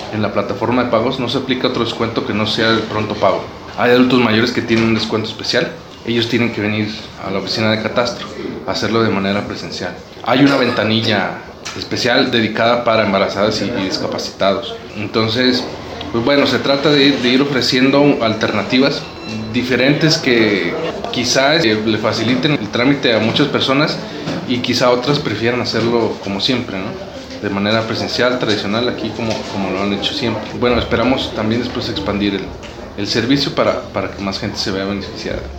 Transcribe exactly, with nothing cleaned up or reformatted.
en la plataforma de pagos no se aplica otro descuento que no sea el pronto pago. Hay adultos mayores que tienen un descuento especial. Ellos tienen que venir a la oficina de catastro a hacerlo de manera presencial. Hay una ventanilla especial dedicada para embarazadas y, y discapacitados. Entonces, pues bueno, se trata de, de ir ofreciendo alternativas diferentes que quizás le faciliten el trámite a muchas personas y quizá otras prefieran hacerlo como siempre, ¿no? De manera presencial, tradicional, aquí como, como lo han hecho siempre. Bueno, esperamos también después expandir el, el servicio para, para que más gente se vea beneficiada.